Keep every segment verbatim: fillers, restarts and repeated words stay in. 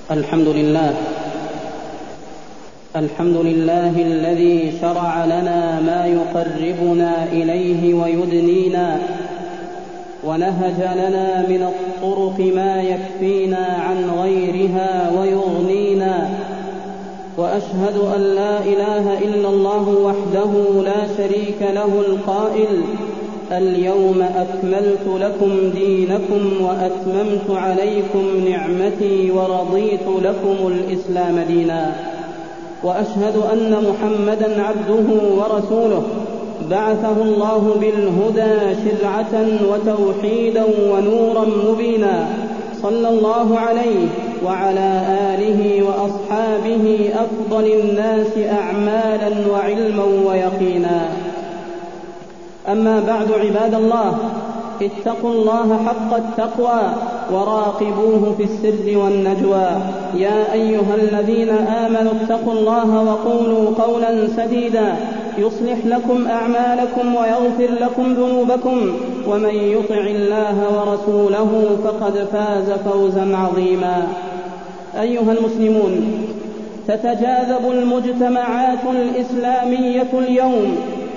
الحمد لله الحمد لله الذي شرع لنا ما يقربنا إليه ويدنينا، ونهج لنا من الطرق ما يكفينا عن غيرها ويغنينا. وأشهد أن لا إله إلا الله وحده لا شريك له القائل: اليوم أكملت لكم دينكم وأتممت عليكم نعمتي ورضيت لكم الإسلام دينا. وأشهد أن محمدًا عبده ورسوله بعثه الله بالهدى شرعة وتوحيدا ونورا مبينا، صلى الله عليه وعلى آله وأصحابه أفضل الناس أعمالا وعلما ويقينا. أما بعد، عباد الله، اتقوا الله حق التقوى وراقبوه في السر والنجوى. يا أيها الذين آمنوا اتقوا الله وقولوا قولا سديدا يصلح لكم أعمالكم ويغفر لكم ذنوبكم، ومن يطع الله ورسوله فقد فاز فوزا عظيما. أيها المسلمون، تتجاذب المجتمعات الإسلامية اليوم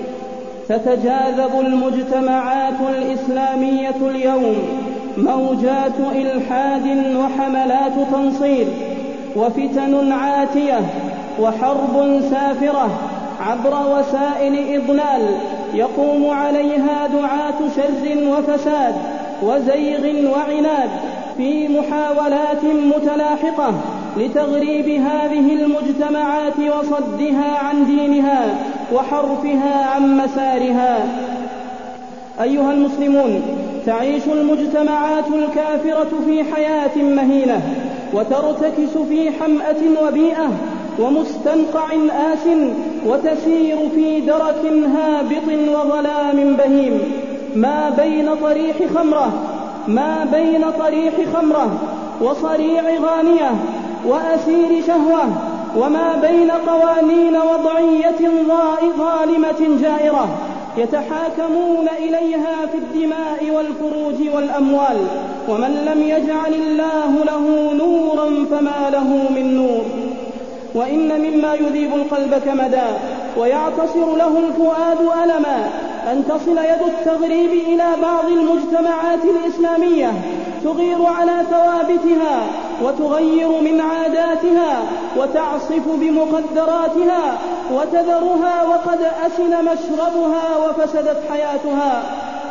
تتجاذب المجتمعات الإسلامية اليوم موجات إلحاد وحملات تنصير وفتن عاتية وحرب سافرة عبر وسائل إضلال يقوم عليها دعاة شر وفساد وزيغ وعناد في محاولات متلاحقة لتغريب هذه المجتمعات وصدها عن دينها وحرفها عن مسارها. أيها المسلمون، تعيش المجتمعات الكافرة في حياة مهينة وترتكس في حمأة وبيئة ومستنقع آس، وتسير في درك هابط وظلام بهيم، ما بين طريح خمرة ما بين طريح خمرة وصريع غانية وأسير شهوة، وما بين قوانين وضعية ظالمة جائرة يتحاكمون إليها في الدماء والفروج والأموال. ومن لم يجعل الله له نورا فما له من نور. وإن مما يذيب القلب كمدا ويعتصر له الفؤاد ألما أن تصل يد التغريب إلى بعض المجتمعات الإسلامية تغير على ثوابتها وتغير من عاداتها وتعصف بمقدراتها وتذرها وقد أسن مشربها وفسدت حياتها.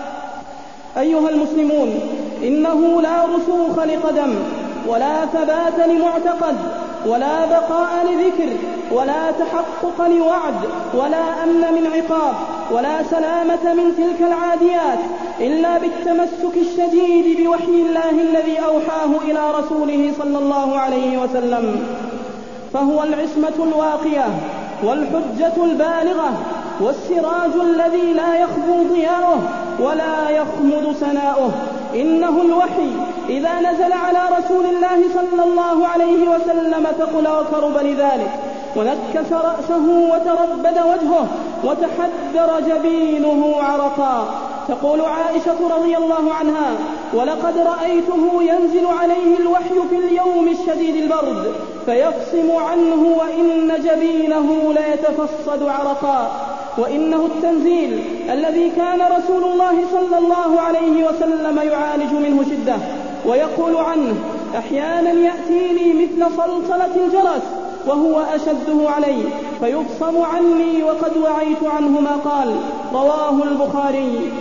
أيها المسلمون، إنه لا رسوخ لقدم ولا ثبات لمعتقد ولا بقاء لذكر ولا تحقق لوعد ولا أمن من عقاب ولا سلامة من تلك العاديات إلا بالتمسك الشديد بوحي الله الذي أوحاه إلى رسوله صلى الله عليه وسلم، فهو العصمة الواقية والحجة البالغة والسراج الذي لا يخبو ضياؤه ولا يخمد سناؤه. إنه الوحي إذا نزل على رسول الله صلى الله عليه وسلم ثقل وكرب لذلك، ونكس رأسه وتربد وجهه وتحدر جبينه عرقا. تقول عائشة رضي الله عنها: ولقد رأيته ينزل عليه الوحي في اليوم الشديد البرد فيفصم عنه وإن جبينه ليتفصد عرقا. وإنه التنزيل الذي كان رسول الله صلى الله عليه وسلم يعالج منه شدة، ويقول عنه: أحيانا يأتيني مثل صلصلة الجرس وهو أشده علي فيفصم عني وقد وعيت عنه ما قال. رواه البخاري.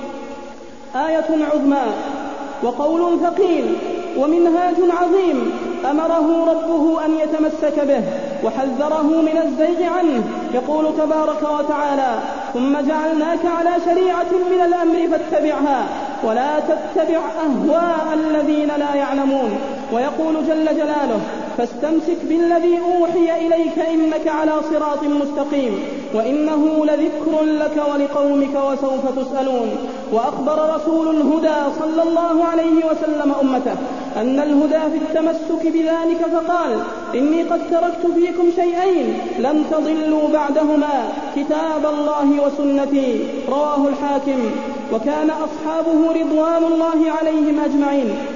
آية عظمى وقول ثقيل ومنهاج عظيم أمره ربه أن يتمسك به وحذره من الزيغ عنه. يقول تبارك وتعالى: ثم جعلناك على شريعة من الأمر فاتبعها ولا تتبع أهواء الذين لا يعلمون. ويقول جل جلاله: فاستمسك بالذي أوحي إليك إنك على صراط مستقيم وإنه لذكر لك ولقومك وسوف تسألون. وأخبر رسول الهدى صلى الله عليه وسلم أمته أن الهدى في التمسك بذلك فقال: إني قد تركت فيكم شيئين لن تضلوا بعدهما، كتاب الله وسنتي. رواه الحاكم. وكان أصحابه رضوان الله عليهم أجمعين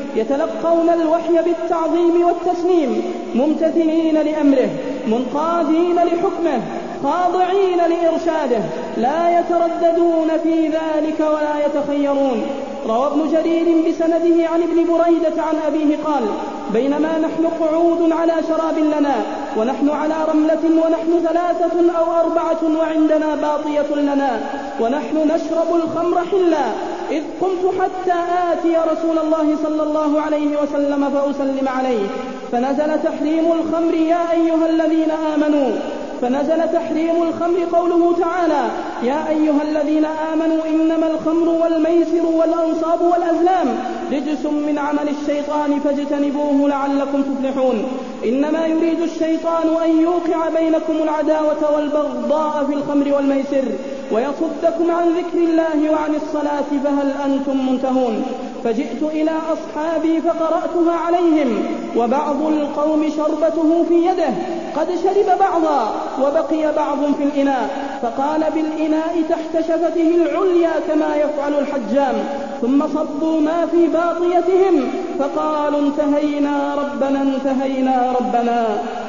يتلقون الوحي بالتعظيم والتسليم ممتثلين لأمره منقادين لحكمه خاضعين لإرشاده لا يترددون في ذلك ولا يتخيرون. روى ابن جرير بسنده عن ابن بريدة عن أبيه قال: بينما نحن قعود على شراب لنا ونحن على رملة ونحن ثلاثة أو أربعة وعندنا باطية لنا ونحن نشرب الخمر حلا إذ قمت حتى آتي رسول الله صلى الله عليه وسلم فأسلم عليه فنزل تحريم الخمر يا أيها الذين آمنوا فنزل تحريم الخمر قوله تعالى: يا أيها الذين آمنوا إنما الخمر والميسر والأنصاب والأزلام رجس من عمل الشيطان فاجتنبوه لعلكم تفلحون. إنما يريد الشيطان أن يوقع بينكم العداوة والبغضاء في الخمر والميسر ويصدكم عن ذكر الله وعن الصلاة فهل أنتم منتهون. فجئت إلى أصحابي فقرأتها عليهم وبعض القوم شربته في يده قد شرب بعضا وبقي بعض في الإناء فقال بالإناء تحت شفته العليا كما يفعل الحجام ثم صبوا ما في باطيتهم فقالوا انتهينا ربنا انتهينا ربنا.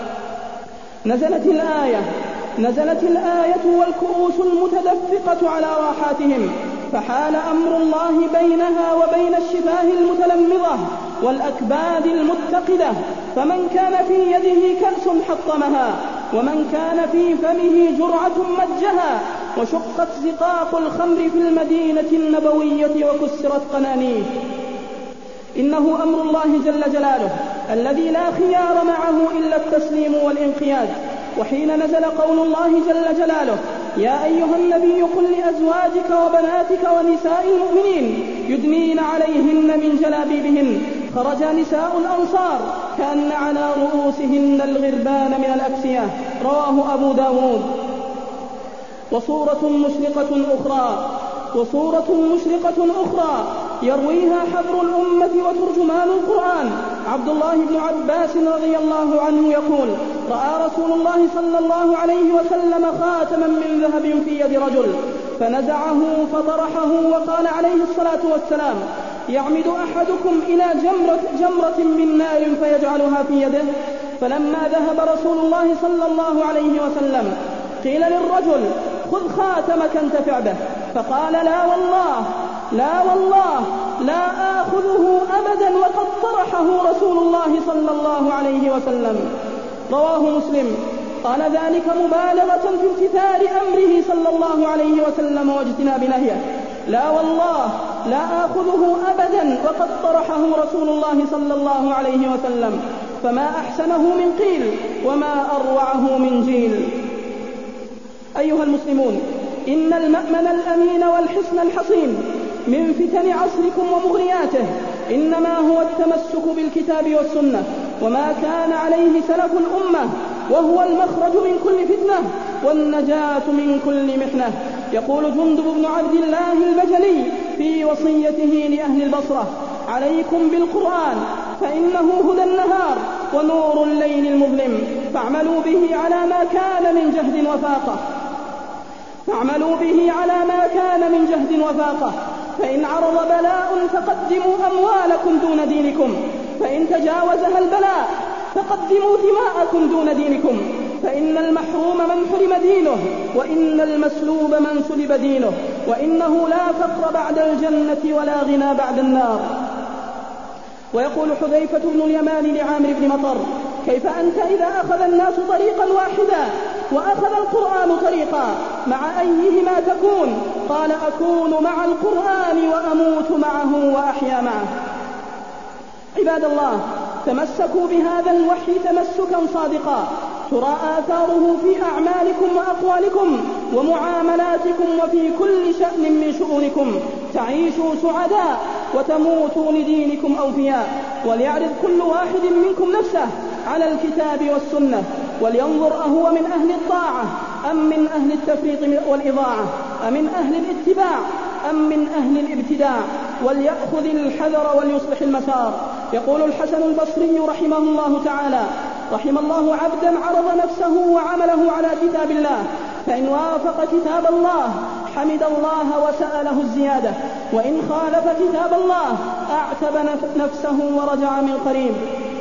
نزلت الآية نزلت الآية والكؤوس المتدفقة على راحاتهم فحال أمر الله بينها وبين الشفاه المتلمضة والأكباد المتقدة فمن كان في يده كأس حطمها ومن كان في فمه جرعة مجها وشقت زقاق الخمر في المدينة النبوية وكسرت قنانيه. إنه أمر الله جل جلاله الذي لا خيار معه إلا التسليم والانقياد. وحين نزل قول الله جل جلاله: يا أيها النبي قل لأزواجك وبناتك ونساء المؤمنين يدنين عليهن من جلابيبهن خرج نساء الأنصار كأن على رؤوسهن الغربان من الأكسية. رواه أبو داود. وصورة مشرقة أخرى وصورة مشرقة أخرى يرويها حبر الأمة وترجمان القرآن عبد الله بن عباس رضي الله عنه يقول: رأى رسول الله صلى الله عليه وسلم خاتما من ذهب في يد رجل فنزعه فطرحه وقال عليه الصلاة والسلام: يعمد أحدكم إلى جمرة, جمرة من نار فيجعلها في يده؟ فلما ذهب رسول الله صلى الله عليه وسلم قيل للرجل: خذ خاتمك انتفع به. فقال: لا والله لا والله لا آخذه أبدا وقد طرحه رسول الله صلى الله عليه وسلم. رواه مسلم. قال ذلك مبالغة في امتثال أمره صلى الله عليه وسلم واجتناب نهيه. لا والله لا آخذه أبدا وقد طرحه رسول الله صلى الله عليه وسلم. فما أحسنه من قيل وما أروعه من جيل. أيها المسلمون، إن المأمن الأمين والحصن الحصين من فتن عصركم ومغرياته إنما هو التمسك بالكتاب والسنة وما كان عليه سلف الأمة وهو المخرج من كل فتنة والنجاة من كل محنة. يقول جندب بن عبد الله البجلي في وصيته لأهل البصرة: عليكم بالقرآن فإنه هدى النهار ونور الليل المظلم فاعملوا به على ما كان من جهد وفاقة فاعملوا به على ما كان من جهد وفاقة فإن عرض بلاء فقدموا أموالكم دون دينكم فإن تجاوزها البلاء فقدموا دماءكم دون دينكم فإن المحروم من حرم دينه وإن المسلوب من سلب دينه وإنه لا فقر بعد الجنة ولا غنى بعد النار. ويقول حذيفة بن اليمان لعامر بن مطر: كيف أنت إذا أخذ الناس طريقا واحدا وأخذ القرآن طريقا مع أيهما تكون؟ قال: أكون مع القرآن وأموت معه وأحيا معه. عباد الله، تمسكوا بهذا الوحي تمسكا صادقا ترى آثاره في أعمالكم وأقوالكم ومعاملاتكم وفي كل شأن من شؤونكم، تعيشوا سعداء وتموتوا لدينكم أوفياء. وليعرض كل واحد منكم نفسه على الكتاب والسنة ولينظر أهو من أهل الطاعة أم من أهل التفريط والإضاعة، أمن أهل الاتباع أم من أهل الابتداع، وليأخذ الحذر وليصلح المسار. يقول الحسن البصري رحمه الله تعالى: رحم الله عبدا عرض نفسه وعمله على كتاب الله، فإن وافق كتاب الله حمد الله وسأله الزيادة، وإن خالف كتاب الله أعتب نفسه ورجع من قريب.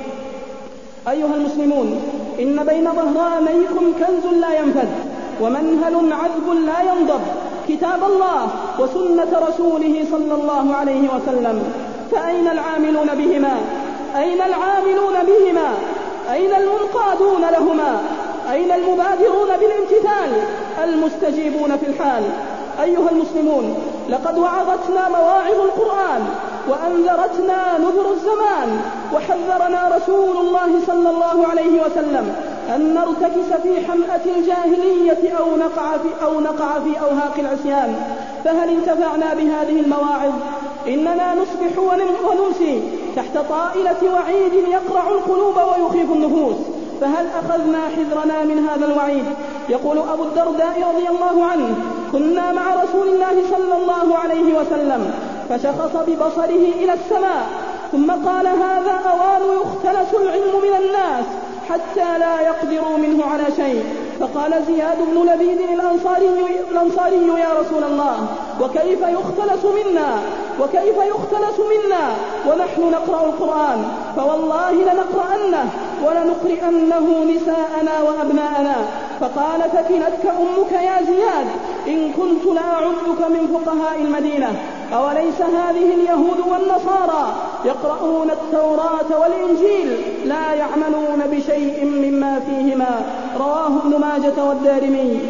أيها المسلمون، إن بين ظهرانيكم كنز لا ينفد ومنهل عذب لا ينضب، كتاب الله وسنة رسوله صلى الله عليه وسلم. فأين العاملون بهما؟ أين العاملون بهما؟ أين المنقادون لهما؟ أين المبادرون بالامتثال المستجيبون في الحال؟ أيها المسلمون، لقد وعظتنا مواعظ القرآن وأنذرتنا نذر الزمان، وحذرنا رسول الله صلى الله عليه وسلم أن نرتكس في حمأة الجاهلية أو نقع في, أو نقع في أوهاق العصيان. فهل انتفعنا بهذه المواعظ؟ إننا نصبح ونمسي تحت طائلة وعيد يقرع القلوب ويخيف النفوس، فهل أخذنا حذرنا من هذا الوعيد؟ يقول أبو الدرداء رضي الله عنه: كنا مع رسول الله صلى الله عليه وسلم فشخص ببصره إلى السماء ثم قال: هذا أوان يختلس العلم من الناس حتى لا يقدروا منه على شيء. فقال زياد بن لبيد الأنصاري, الأنصاري: يا رسول الله، وكيف يختلس منا وكيف يختلس منا ونحن نقرأ القرآن؟ فوالله لنقرأنه ولنقرئنه نساءنا وأبناءنا. فقال: ثكلتك أمك يا زياد إن كنت لأعدك من فقهاء المدينة. أوليس هذه اليهود والنصارى يقرؤون التوراة والإنجيل لا يعملون بشيء مما فيهما؟ رواه ابن ماجة والدارمي.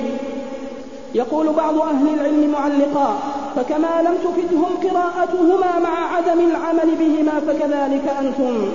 يقول بعض أهل العلم معلقا: فكما لم تفدهم قراءتهما مع عدم العمل بهما فكذلك أنتم.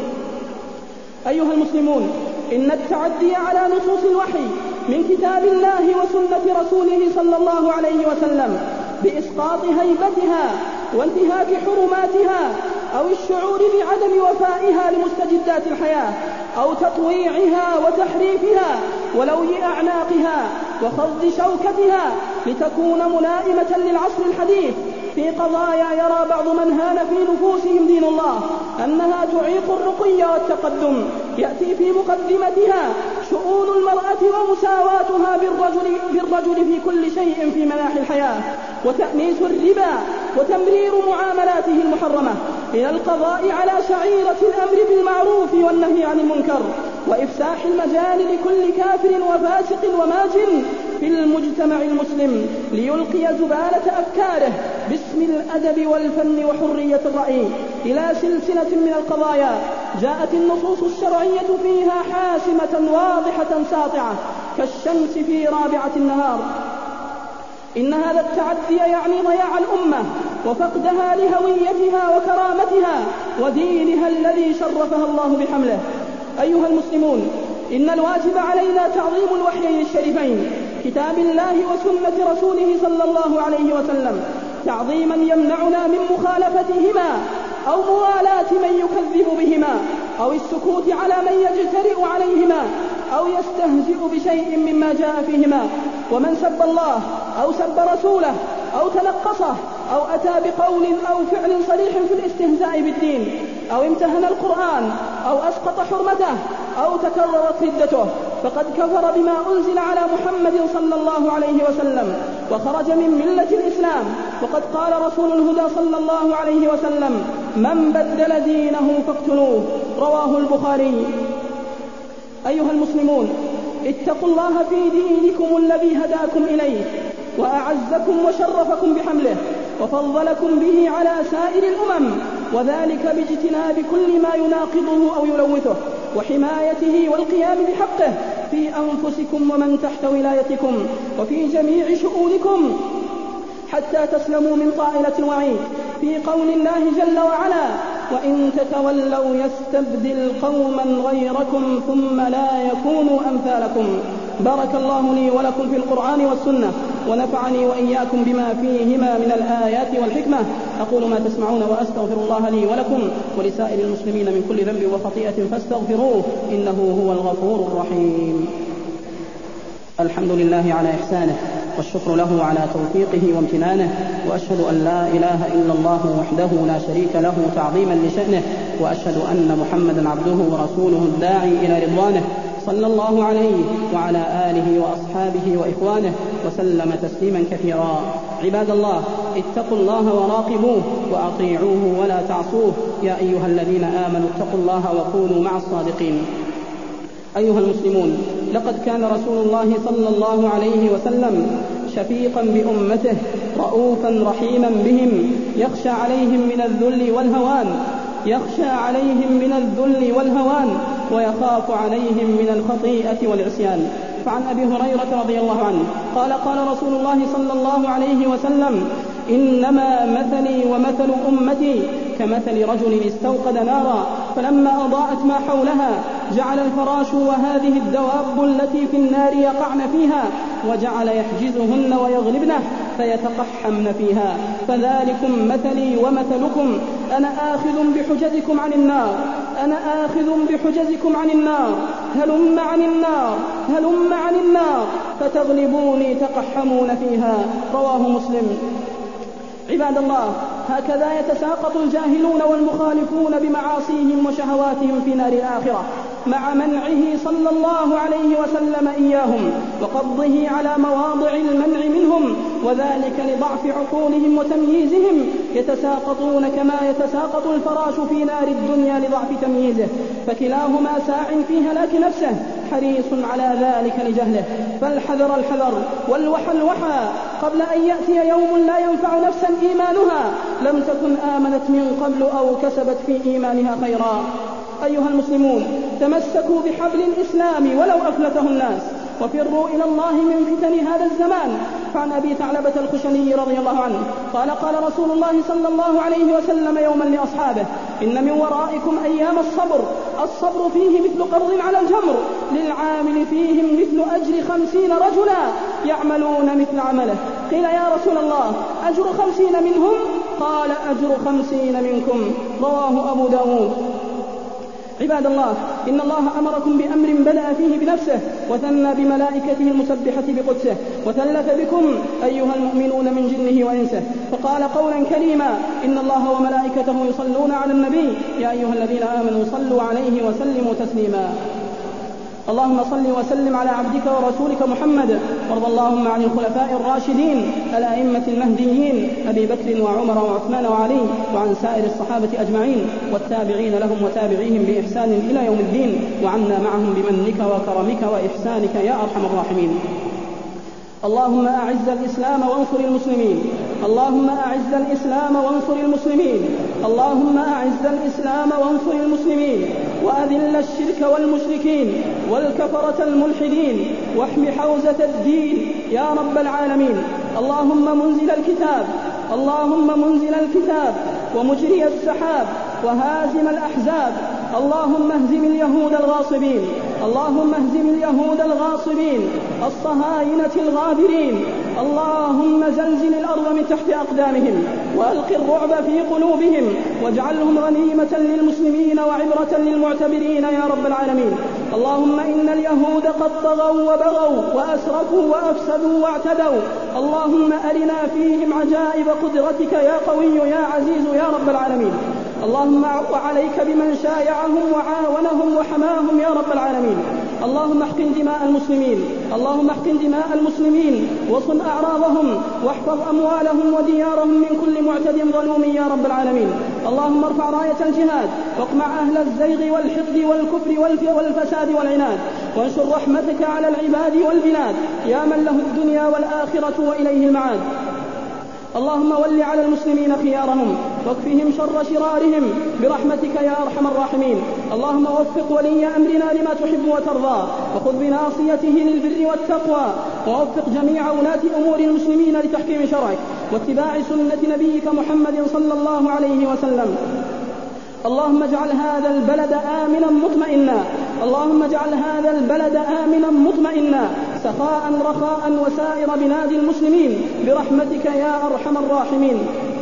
أيها المسلمون، إن التعدي على نصوص الوحي من كتاب الله وسنة رسوله صلى الله عليه وسلم بإسقاط هيبتها وانتهاك حرماتها أو الشعور بعدم وفائها لمستجدات الحياة أو تطويعها وتحريفها ولوي أعناقها وخض شوكتها لتكون ملائمة للعصر الحديث في قضايا يرى بعض من هان في نفوسهم دين الله أنها تعيق الرقي والتقدم، يأتي في مقدمتها شؤون المرأة ومساواتها بالرجل, بالرجل في كل شيء في مناحي الحياة، وتأنيس الربا وتمرير معاملاته المحرمة، إلى القضاء على شعيرة الأمر بالمعروف والنهي عن المنكر، وإفساح المجال لكل كافر وفاسق وماجن في المجتمع المسلم ليلقي زبالة أفكاره باسم الأدب والفن وحرية الرأي إلى سلسلة من القضايا جاءت النصوص الشرعية فيها حاسمة واضحة ساطعة كالشمس في رابعة النهار. إن هذا التعدي يعني ضياع الأمة وفقدها لهويتها وكرامتها ودينها الذي شرفها الله بحمله. أيها المسلمون، إن الواجب علينا تعظيم الوحيين الشريفين كتاب الله وسنة رسوله صلى الله عليه وسلم تعظيما يمنعنا من مخالفتهما أو موالاة من يكذب بهما أو السكوت على من يجترئ عليهما أو يستهزئ بشيء مما جاء فيهما. ومن سب الله أو سب رسوله أو تنقصه أو أتى بقول أو فعل صريح في الاستهزاء بالدين أو امتهن القرآن أو أسقط حرمته أو تكررت ردته فقد كفر بما أنزل على محمد صلى الله عليه وسلم وخرج من ملة الإسلام. وقد قال رسول الهدى صلى الله عليه وسلم: من بدل دينه فاقتلوه، رواه البخاري. أيها المسلمون، اتقوا الله في دينكم الذي هداكم إليه وأعزكم وشرفكم بحمله وفضلكم به على سائر الأمم، وذلك باجتناب كل ما يناقضه أو يلوثه وحمايته والقيام بحقه في أنفسكم ومن تحت ولايتكم وفي جميع شؤونكم حتى تسلموا من طائلة الوعيد في قول الله جل وعلا: وإن تتولوا يستبدل قوما غيركم ثم لا يكونوا أمثالكم. بارك الله لي ولكم في القرآن والسنة ونفعني وإياكم بما فيهما من الآيات والحكمة. أقول ما تسمعون وأستغفر الله لي ولكم ولسائر المسلمين من كل ذنب وخطيئة فاستغفروه إنه هو الغفور الرحيم. الحمد لله على إحسانه والشكر له على توفيقه وامتنانه، وأشهد أن لا إله إلا الله وحده لا شريك له تعظيما لشأنه، وأشهد أن محمدا عبده ورسوله الداعي إلى رضوانه صلى الله عليه وعلى آله وأصحابه وإخوانه وسلم تسليما كثيرا. عباد الله، اتقوا الله وراقبوه وأطيعوه ولا تعصوه. يا أيها الذين آمنوا اتقوا الله وكونوا مع الصادقين. أيها المسلمون، لقد كان رسول الله صلى الله عليه وسلم شفيقا بأمته رؤوفا رحيما بهم، يخشى عليهم من الذل والهوان يخشى عليهم من الذل والهوان ويخاف عليهم من الخطيئة والعصيان. فعن أبي هريرة رضي الله عنه قال قال رسول الله صلى الله عليه وسلم: إنما مثلي ومثل أمتي كمثل رجل استوقد نارا فلما أضاءت ما حولها جعل الفراش وهذه الدواب التي في النار يقعن فيها وجعل يحجزهن ويغلبنه فيتقحمن فيها، فذلكم مثلي ومثلكم، أنا آخذ بحجزكم عن النار أنا آخذ بحجزكم عن النار هلم عن النار هلم عن النار فتغلبوني تقحمون فيها. رواه مسلم. عباد الله، هكذا يتساقط الجاهلون والمخالفون بمعاصيهم وشهواتهم في نار الآخرة مع منعه صلى الله عليه وسلم إياهم وقبضه على مواضع المنع منهم، وذلك لضعف عقولهم وتمييزهم، يتساقطون كما يتساقط الفراش في نار الدنيا لضعف تمييزه، فكلاهما ساع في هلاك نفسه حريص على ذلك لجهله. فالحذر الحذر والوحى الوحى قبل أن يأتي يوم لا ينفع نفسا إيمانها لم تكن آمنت من قبل أو كسبت في إيمانها خيرا. أيها المسلمون، تمسكوا بحبل الإسلام ولو أفلته الناس، وفروا إلى الله من فتن هذا الزمان. فعن أبي ثعلبة الخشني رضي الله عنه قال قال رسول الله صلى الله عليه وسلم يوما لأصحابه: إن من ورائكم أيام الصبر، الصبر فيه مثل قرض على الجمر، للعامل فيهم مثل أجر خمسين رجلا يعملون مثل عمله. قيل: يا رسول الله، أجر خمسين منهم؟ قال: أجر خمسين منكم. رواه أبو داود. عباد الله، إن الله أمركم بأمر بدأ فيه بنفسه وثنى بملائكته المسبحة بقدسه، وثلث بكم أيها المؤمنون من جنه وإنسه، فقال قولا كريما: إن الله وملائكته يصلون على النبي يا أيها الذين آمنوا صلوا عليه وسلموا تسليما. اللهم صل وسلم على عبدك ورسولك محمد، وارض اللهم عن الخلفاء الراشدين الأئمة المهديين أبي بكر وعمر وعثمان وعلي، وعن سائر الصحابة أجمعين والتابعين لهم وتابعيهم بإحسان إلى يوم الدين، وعنا معهم بمنك وكرمك وإحسانك يا أرحم الراحمين. اللهم أعز الإسلام وانصر المسلمين اللهم أعز الإسلام وانصر المسلمين اللهم أعز الإسلام وانصر المسلمين وأذل الشرك والمشركين والكفرة الملحدين واحم حوزة الدين يا رب العالمين. اللهم منزل الكتاب اللهم منزل الكتاب ومجري السحاب وهازم الأحزاب، اللهم اهزم اليهود الغاصبين اللهم اهزم اليهود الغاصبين الصهاينة الغابرين، اللهم زلزل الأرض من تحت أقدامهم وألق الرعب في قلوبهم واجعلهم غنيمة للمسلمين وعبرة للمعتبرين يا رب العالمين. اللهم إن اليهود قد طغوا وبغوا وأسرفوا وأفسدوا واعتدوا، اللهم أرنا فيهم عجائب قدرتك يا قوي يا عزيز يا رب العالمين. اللهم اعف عليك بمن شايعهم وعاونهم وحماهم يا رب العالمين. اللهم احقن دماء المسلمين اللهم احقن دماء المسلمين وصن أعراضهم واحفظ أموالهم وديارهم من كل معتد ظلوم يا رب العالمين. اللهم ارفع راية الجهاد واقمع أهل الزيغ والحقد والكفر والفساد والعناد، وانشر رحمتك على العباد والبلاد يا من له الدنيا والآخرة وإليه المعاد. اللهم ول على المسلمين خيارهم واكفهم شر شرارهم برحمتك يا أرحم الراحمين. اللهم وفق ولي أمرنا لما تحب وترضى، وخذ بناصيته للبر والتقوى، ووفق جميع ولاة أمور المسلمين لتحكيم شرعك واتباع سنة نبيك محمد صلى الله عليه وسلم. اللهم اجعل هذا البلد آمنا مطمئنا اللهم اجعل هذا البلد آمنا مطمئنا سخاء رخاء وسائر بلاد المسلمين برحمتك يا أرحم الراحمين.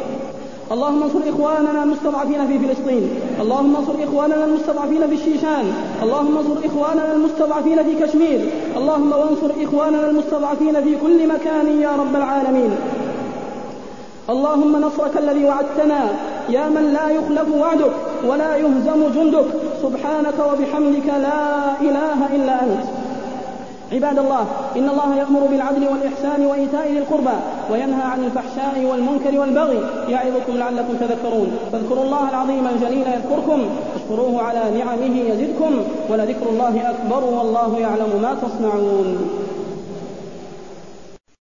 اللهم انصر إخواننا المستضعفين في فلسطين اللهم انصر إخواننا المستضعفين في الشيشان اللهم انصر إخواننا المستضعفين في كشمير اللهم وانصر إخواننا المستضعفين في كل مكان يا رب العالمين. اللهم نصرك الذي وعدتنا يا من لا يخلف وعدك ولا يهزم جندك، سبحانك وبحمدك لا إله إلا أنت. عباد الله، إن الله يأمر بالعدل والإحسان وإيتاء ذي القربى وينهى عن الفحشاء والمنكر والبغي يعظكم لعلكم تذكرون. فاذكروا الله العظيم الجليل يذكركم واشكروه على نعمه يزدكم ولذكر الله أكبر والله يعلم ما تصنعون.